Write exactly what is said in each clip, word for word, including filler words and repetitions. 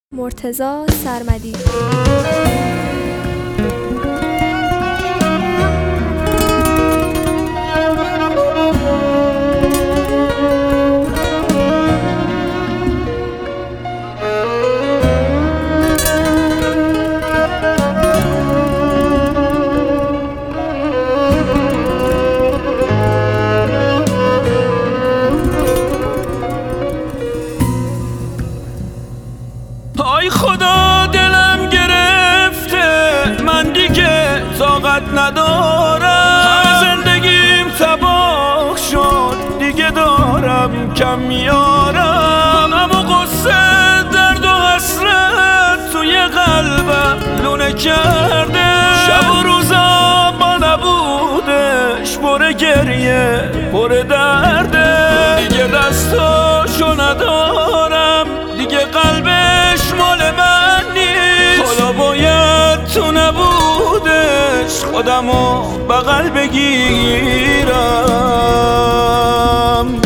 مرتضی سرمدی. آی خدا دلم گرفته، من دیگه طاقت ندارم. همه زندگیم تباه شد، دیگه دارم کم میارم. اما قصه درد و حسرت توی قلبم لونه کرده. شب و روزا با نبودش پر گریه پر درده. دیگه دستاشو ندارم، دیگه قلبش مال من نیست. حالا باید تو نبودش خودمو بغل بگیرم.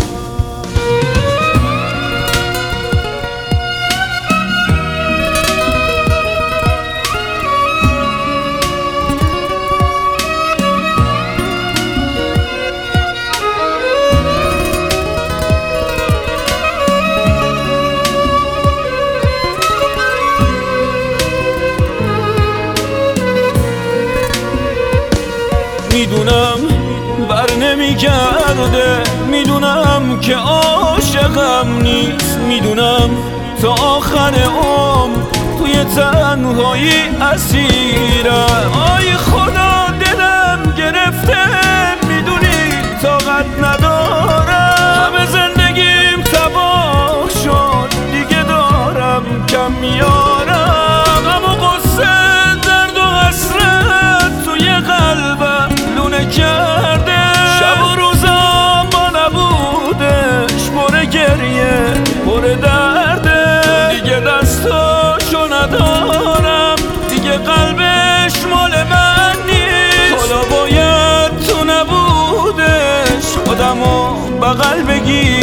میدونم بر نمیگرده، میدونم که عاشقم نیست. میدونم تا آخر عمر توی تنهایی اسیرم. آی خدا دلم گرفته، میدونی طاقت ندارم. همه زندگیم تباه شد، دیگه دارم کم میارم. اما قصه درد و حسرت توی قلبم لونه کرده. شب و روزا با نبودش پر گریه پر درده. دیگه دستاشو ندارم، دیگه قلبش مال من نیست. حالا باید تو نبودش خودمو بغل بگیر.